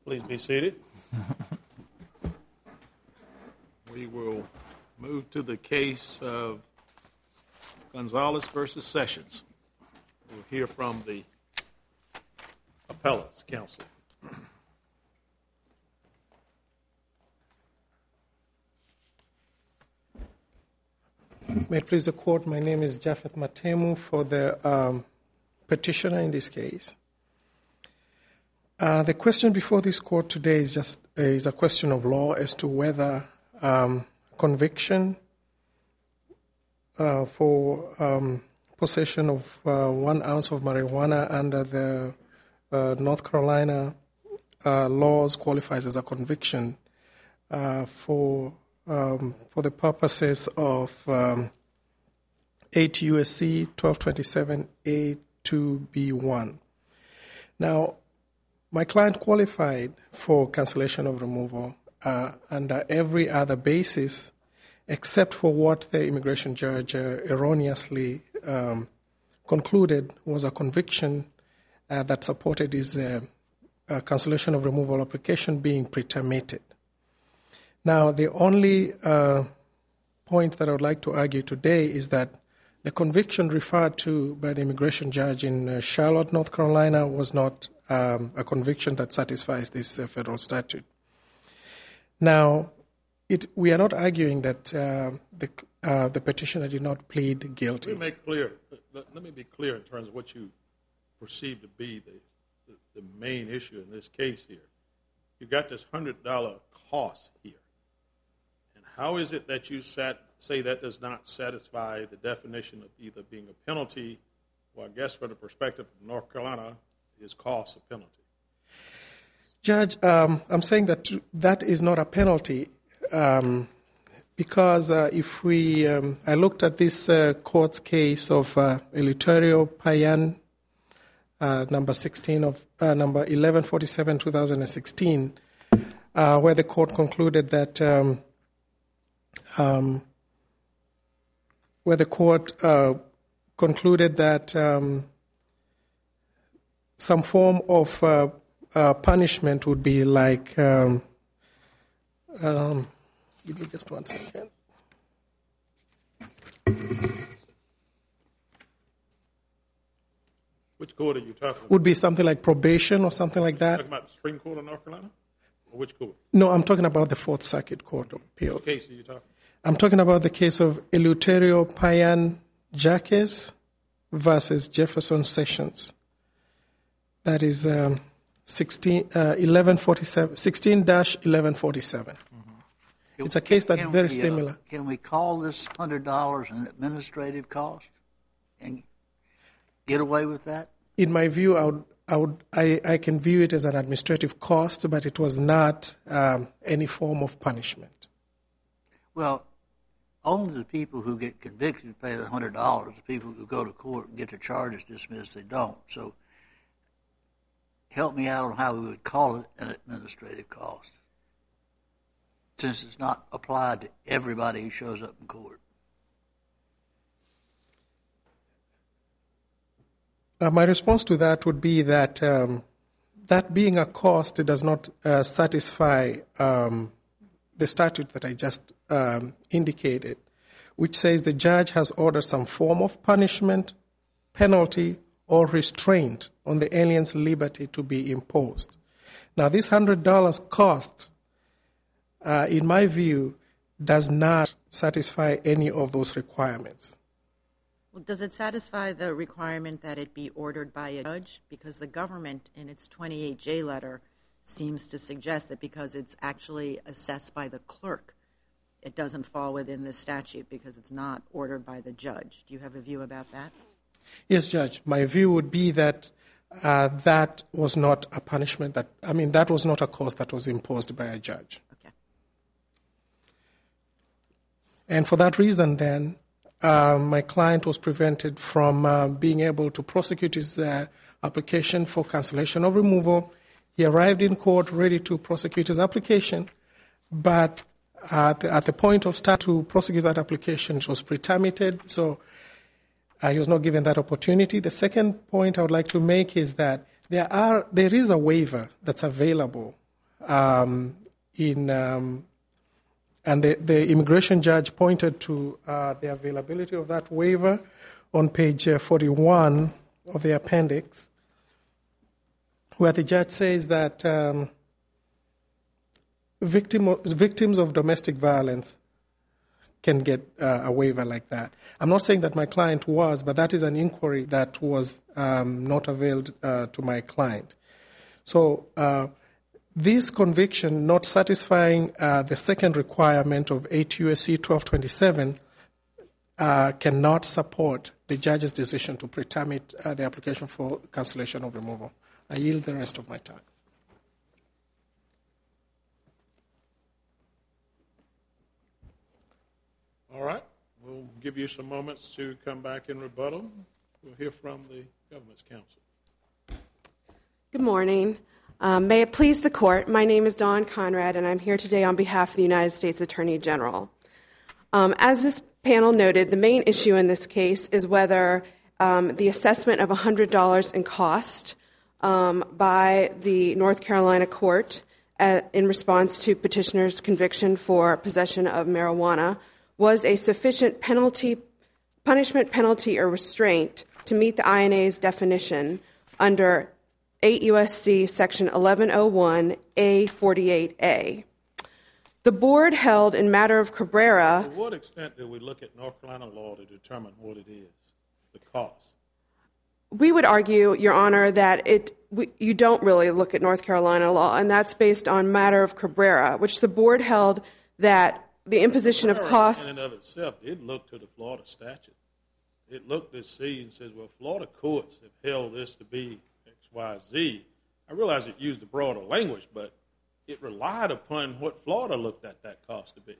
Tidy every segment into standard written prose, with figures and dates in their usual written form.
Please be seated. We will move to the case of Gonzalez versus Sessions. We'll hear from the appellate's counsel. May it please the court, my name is Japheth Matemu for the petitioner in this case. The question before this court today is a question of law as to whether conviction for possession of 1 ounce of marijuana under the North Carolina laws qualifies as a conviction for the purposes of 8 U.S.C. 1227 A2B1. Now, my client qualified for cancellation of removal under every other basis except for what the immigration judge erroneously concluded was a conviction that supported his cancellation of removal application being pretermitted. Now, the only point that I would like to argue today is that the conviction referred to by the immigration judge in Charlotte, North Carolina, was not a conviction that satisfies this federal statute. Now, we are not arguing that the petitioner did not plead guilty. Let me be clear in terms of what you perceive to be the main issue in this case here. You've got this $100 cost here. And how is it that you say that does not satisfy the definition of either being a penalty, or I guess from the perspective of North Carolina, is cost a penalty? Judge, I'm saying that is not a penalty because if we, I looked at this court's case of Eleuterio Payan, number 1147, 2016, where the court concluded that some form of punishment would be like, give me just 1 second. Which court are you talking about? Would be something like probation or something like that. Are you talking about the Supreme Court of North Carolina? Or which court? No, I'm talking about the Fourth Circuit Court of Appeal. What case are you talking about? I'm talking about the case of Eleuterio Payan Jaques versus Jefferson Sessions. That is 16-1147. It's a case that's very similar. Can we call this $100 an administrative cost and get away with that? In my view, I can view it as an administrative cost, but it was not any form of punishment. Well, only the people who get convicted pay the $100. The people who go to court and get their charges dismissed, they don't. So help me out on how we would call it an administrative cost, since it's not applied to everybody who shows up in court. My response to that would be that that being a cost, it does not satisfy the statute that I just indicated, which says the judge has ordered some form of punishment, penalty, or restraint on the alien's liberty to be imposed. Now, this $100 cost, in my view, does not satisfy any of those requirements. Well, does it satisfy the requirement that it be ordered by a judge? Because the government, in its 28J letter, seems to suggest that because it's actually assessed by the clerk, it doesn't fall within the statute because it's not ordered by the judge. Do you have a view about that? Yes, Judge. My view would be that that was not a punishment. That was not a cost that was imposed by a judge. Okay. And for that reason, then, my client was prevented from being able to prosecute his application for cancellation of removal. He arrived in court ready to prosecute his application, but at the point of start to prosecute that application, it was pretermitted, so he was not given that opportunity. The second point I would like to make is that there is a waiver that's available and the immigration judge pointed to the availability of that waiver on page 41 of the appendix, where the judge says that victims of domestic violence can get a waiver like that. I'm not saying that my client was, but that is an inquiry that was not availed to my client. So this conviction not satisfying the second requirement of 8 U.S.C. 1227 cannot support the judge's decision to pretermit the application for cancellation of removal. I yield the rest of my time. All right. We'll give you some moments to come back and rebuttal. We'll hear from the government's counsel. Good morning. May it please the court, my name is Dawn Conrad, and I'm here today on behalf of the United States Attorney General. As this panel noted, the main issue in this case is whether the assessment of $100 in cost by the North Carolina court in response to petitioner's conviction for possession of marijuana was a sufficient punishment, penalty, or restraint to meet the INA's definition under 8 U.S.C. Section 1101A48A. The board held in matter of Cabrera. To what extent do we look at North Carolina law to determine what it is, the cost? We would argue, Your Honor, that you don't really look at North Carolina law, and that's based on matter of Cabrera, which the board held that the imposition of costs. In and of itself, it looked to the Florida statute. It looked to see and says, well, Florida courts have held this to be X, Y, Z. I realize it used the broader language, but it relied upon what Florida looked at that cost to be.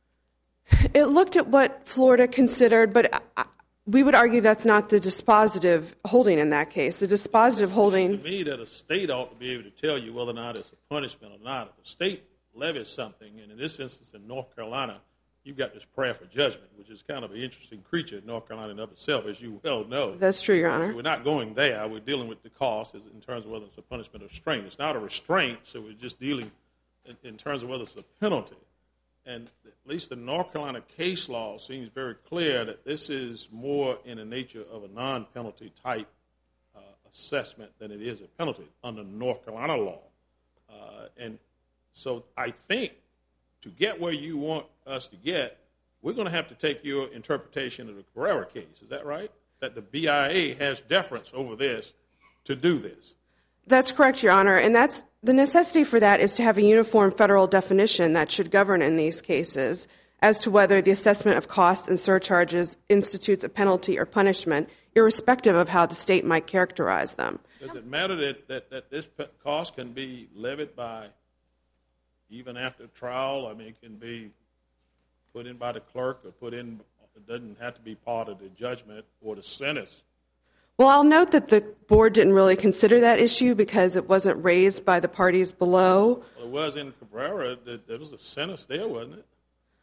It looked at what Florida considered, but we would argue that's not the dispositive holding in that case. The dispositive holding. To me, that a state ought to be able to tell you whether or not it's a punishment or not. If a state levies something, and in this instance in North Carolina, you've got this prayer for judgment, which is kind of an interesting creature in North Carolina in of itself, as you well know. That's true, Your Honor. So we're not going there. We're dealing with the cost in terms of whether it's a punishment or restraint. It's not a restraint, so we're just dealing in terms of whether it's a penalty. And at least the North Carolina case law seems very clear that this is more in the nature of a non-penalty type assessment than it is a penalty under North Carolina law. And so I think to get where you want us to get, we're going to have to take your interpretation of the Cabrera case. Is that right? That the BIA has deference over this to do this. That's correct, Your Honor. And that's the necessity for that is to have a uniform federal definition that should govern in these cases as to whether the assessment of costs and surcharges institutes a penalty or punishment, irrespective of how the state might characterize them. Does it matter that this cost can be levied by, even after trial? I mean, it can be put in by the clerk or put in, it doesn't have to be part of the judgment or the sentence. Well, I'll note that the board didn't really consider that issue because it wasn't raised by the parties below. Well, it was in Cabrera. There was a sentence there, wasn't it?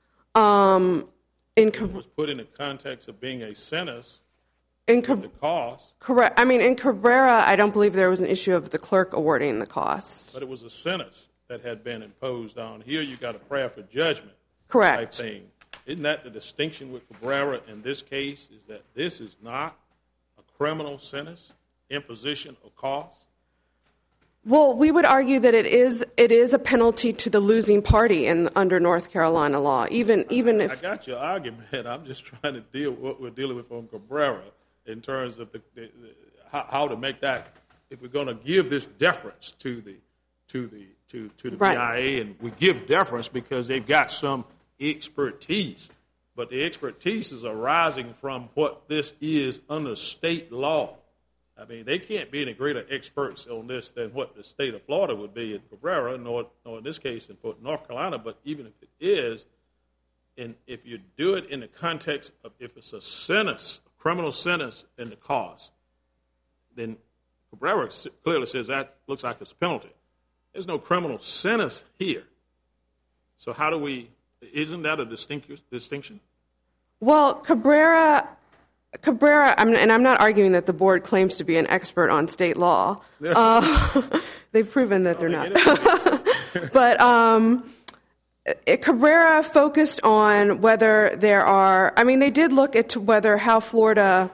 It was put in the context of being a sentence with the cost. Correct. I mean, in Cabrera, I don't believe there was an issue of the clerk awarding the costs. But it was a sentence that had been imposed on. Here you got a prayer for judgment. Correct. Type thing. Isn't that the distinction with Cabrera in this case, is that this is not a criminal sentence, imposition of costs? Well, we would argue that it is a penalty to the losing party under North Carolina law, even if. I got your argument. I'm just trying to deal with what we're dealing with on Cabrera in terms of how to make that. If we're going to give this deference to the right. BIA, and we give deference because they've got some expertise, but the expertise is arising from what this is under state law. I mean, they can't be any greater experts on this than what the state of Florida would be in Cabrera, nor in this case in North Carolina. But even if it is, and if you do it in the context of if it's a sentence, a criminal sentence, and the cost, then Cabrera clearly says that looks like it's a penalty. There's no criminal sentence here. So how do we? Isn't that a distinction? Well, Cabrera, and I'm not arguing that the board claims to be an expert on state law. They've proven that they're not. But Cabrera focused on whether there are, I mean, they did look at whether how Florida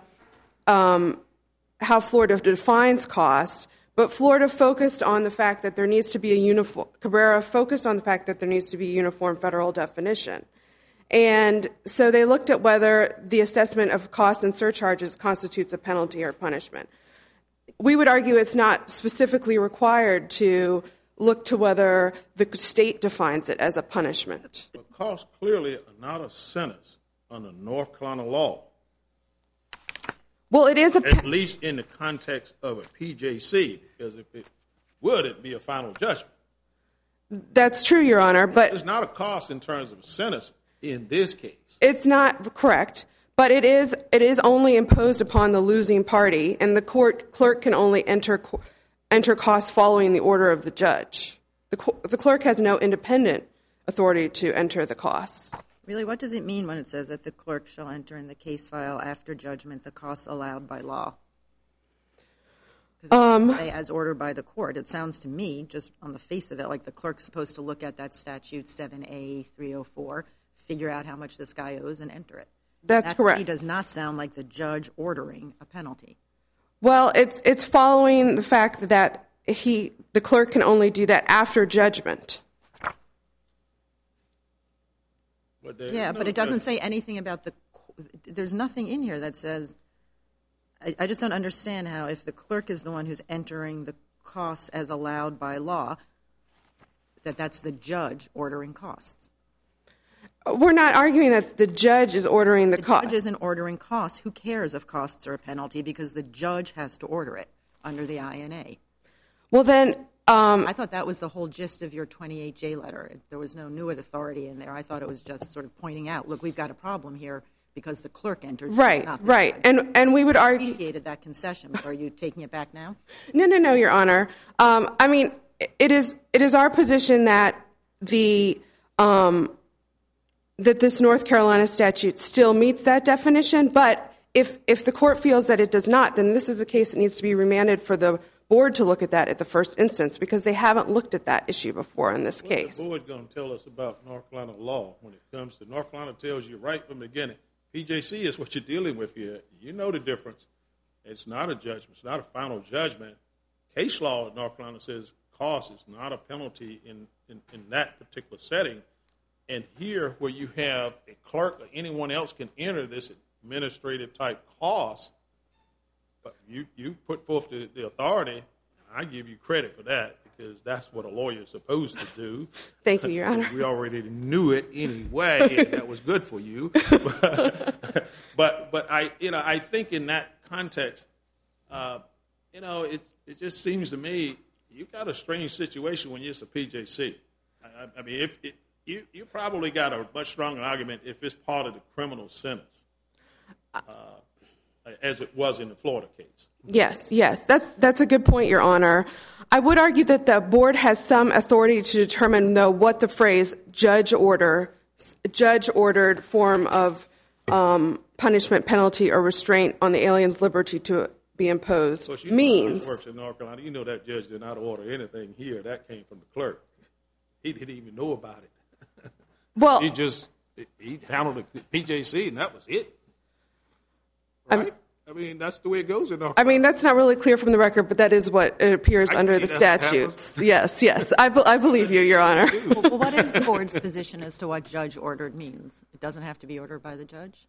defines cost, but Florida focused on the fact that there needs to be a uniform, Cabrera focused on the fact that there needs to be a uniform federal definition. And so they looked at whether the assessment of costs and surcharges constitutes a penalty or punishment. We would argue it's not specifically required to look to whether the state defines it as a punishment. But costs clearly are not a sentence under North Carolina law. Well, it is at least in the context of a PJC, because if it would, it'd be a final judgment. That's true, Your Honor, but it's not a cost in terms of a sentence in this case. It's not correct, but it is only imposed upon the losing party, and the clerk can only enter costs following the order of the judge. The clerk has no independent authority to enter the costs. Really, what does it mean when it says that the clerk shall enter in the case file after judgment the costs allowed by law? Say as ordered by the court. It sounds to me, just on the face of it, like the clerk's supposed to look at that statute 7A 304, figure out how much this guy owes, and enter it. That's correct. That does not sound like the judge ordering a penalty. Well, it's following the fact that the clerk can only do that after judgment. But it doesn't say anything about there's nothing in here that says, I just don't understand how if the clerk is the one who's entering the costs as allowed by law, that's the judge ordering costs. We're not arguing that the judge is ordering the cost. The judge isn't ordering costs. Who cares if costs are a penalty, because the judge has to order it under the INA. Well, then... I thought that was the whole gist of your 28J letter. There was no new authority in there. I thought it was just sort of pointing out, look, we've got a problem here because the clerk entered. Right. And we would argue... I appreciated that concession, but are you taking it back now? No, Your Honor. I mean, it is our position that that this North Carolina statute still meets that definition, but if the court feels that it does not, then this is a case that needs to be remanded for the board to look at that at the first instance, because they haven't looked at that issue before in this case. What's the board going to tell us about North Carolina law when it comes to North Carolina tells you right from the beginning, PJC is what you're dealing with here. You know the difference. It's not a judgment. It's not a final judgment. Case law in North Carolina says cost is not a penalty in that particular setting. And here, where you have a clerk or anyone else can enter this administrative type cost, but you put forth the authority, I give you credit for that, because that's what a lawyer is supposed to do. Thank you, Your Honor. We already knew it anyway, and that was good for you. But I think in that context, it just seems to me you've got a strange situation when it's a PJC. I mean, you probably got a much stronger argument if it's part of the criminal sentence. As it was in the Florida case. Yes, that's a good point, Your Honor. I would argue that the board has some authority to determine, though, what the phrase judge-ordered form of punishment, penalty, or restraint on the alien's liberty to be imposed means. Works in North Carolina. You know that judge did not order anything here. That came from the clerk. He didn't even know about it. Well, he handled the PJC, and that was it. Right? I mean, that's the way it goes in North Carolina. I mean, that's not really clear from the record, but that is what it appears under the statutes. Yes. I believe you, Your Honor. Well, what is the board's position as to what judge-ordered means? It doesn't have to be ordered by the judge?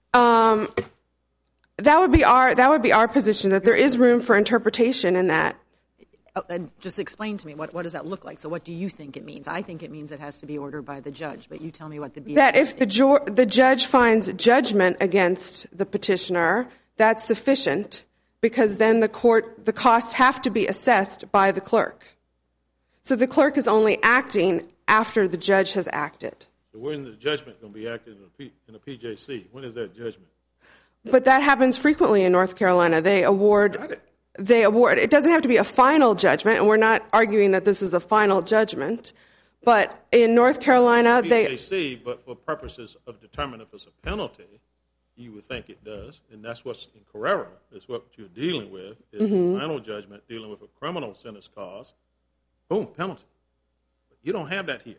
That would be our position, that there is room for interpretation in that. Oh, and just explain to me, what does that look like? So what do you think it means? I think it means it has to be ordered by the judge, but you tell me what the BIA that if the judge finds judgment against the petitioner, that's sufficient, because then the costs have to be assessed by the clerk. So the clerk is only acting after the judge has acted. So when is the judgment going to be acted in a PJC? When is that judgment? But that happens frequently in North Carolina. They award. It doesn't have to be a final judgment, and we're not arguing that this is a final judgment. But in North Carolina, PJC, but for purposes of determining if it's a penalty, you would think it does, and that's what's in Carrera. Is what you're dealing with is the final judgment dealing with a criminal sentence cost. Boom, penalty. But You don't have that here.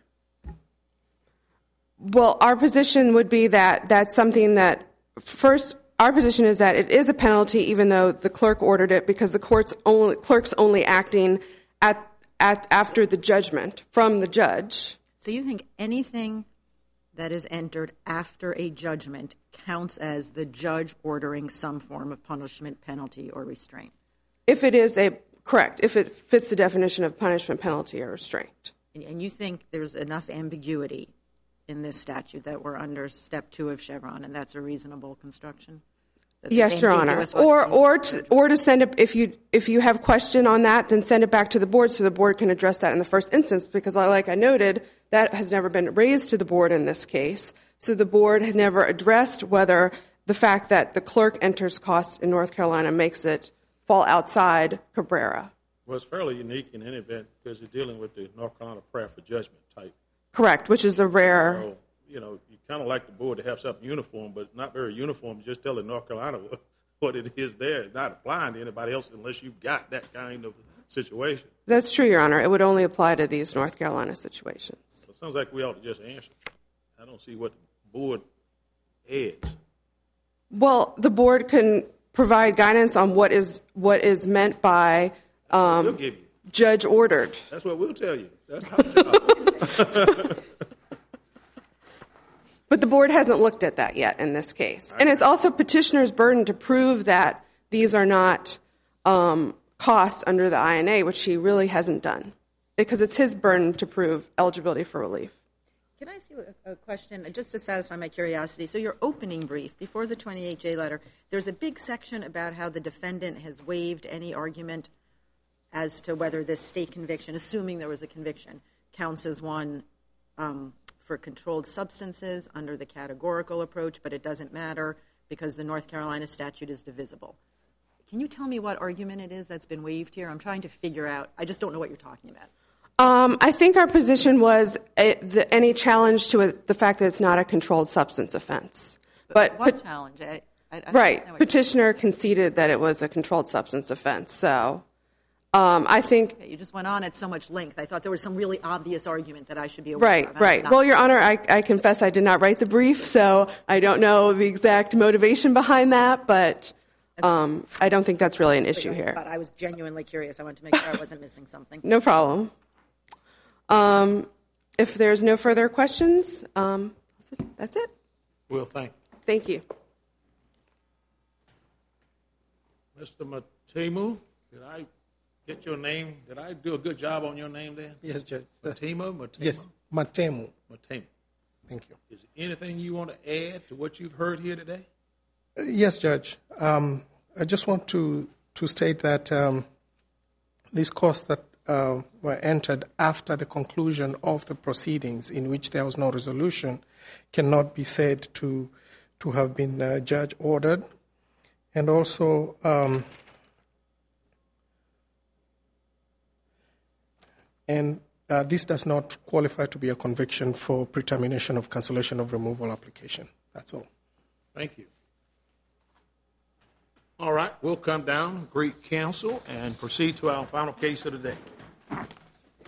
Well, our position would be that that's something that, first, our position is that it is a penalty even though the clerk ordered it because the clerk's only acting after the judgment from the judge. So you think anything that is entered after a judgment counts as the judge ordering some form of punishment, penalty, or restraint? If it is correct, if it fits the definition of punishment, penalty, or restraint. And you think there's enough ambiguity in this statute that we're under step 2 of Chevron, and that's a reasonable construction? Yes, Your Honor. Or to send it, if you have question on that, then send it back to the board so the board can address that in the first instance, because like I noted, that has never been raised to the board in this case. So the board had never addressed whether the fact that the clerk enters costs in North Carolina makes it fall outside Cabrera. Well, it's fairly unique in any event because you're dealing with the North Carolina prayer for judgment type. Correct, which is a rare. So, you kind of like the board to have something uniform, but not very uniform. Just telling North Carolina what it is there. It's not applying to anybody else unless you've got that kind of situation. That's true, Your Honor. It would only apply to these North Carolina situations. So it sounds like we ought to just answer. I don't see what the board adds. Well, the board can provide guidance on what is meant by We'll give you. judge ordered. That's what we'll tell you. That's our job. But the board hasn't looked at that yet in this case. And it's also petitioner's burden to prove that these are not costs under the INA, which he really hasn't done, because it's his burden to prove eligibility for relief. Can I ask you a question, just to satisfy my curiosity? So your opening brief, before the 28J letter, there's a big section about how the defendant has waived any argument as to whether this state conviction, assuming there was a conviction, counts as one for controlled substances under the categorical approach, but it doesn't matter because the North Carolina statute is divisible. Can you tell me what argument it is that's been waived here? I'm trying to figure out. I just don't know what you're talking about. I think our position was any challenge to the fact that it's not a controlled substance offense. But what challenge? I don't right. understand what Petitioner conceded that it was a controlled substance offense. So I think... Okay, you just went on at so much length. I thought there was some really obvious argument that I should be aware of. Right. Well, Your Honor, I confess I did not write the brief, so I don't know the exact motivation behind that, but I don't think that's really an issue here. I was genuinely curious. I wanted to make sure I wasn't missing something. No problem. If there's no further questions, that's it. Well, thank you. Thank you. Mr. Matemu, did I get your name? Did I do a good job on your name there? Yes, Judge. Matemu? Yes, Matemu. Matemu. Thank you. Is there anything you want to add to what you've heard here today? Yes, Judge. I just want to state that these costs that were entered after the conclusion of the proceedings in which there was no resolution cannot be said to have been judge ordered. And also, this does not qualify to be a conviction for pre-termination of cancellation of removal application. That's all. Thank you. All right, we'll come down, greet counsel, and proceed to our final case of the day.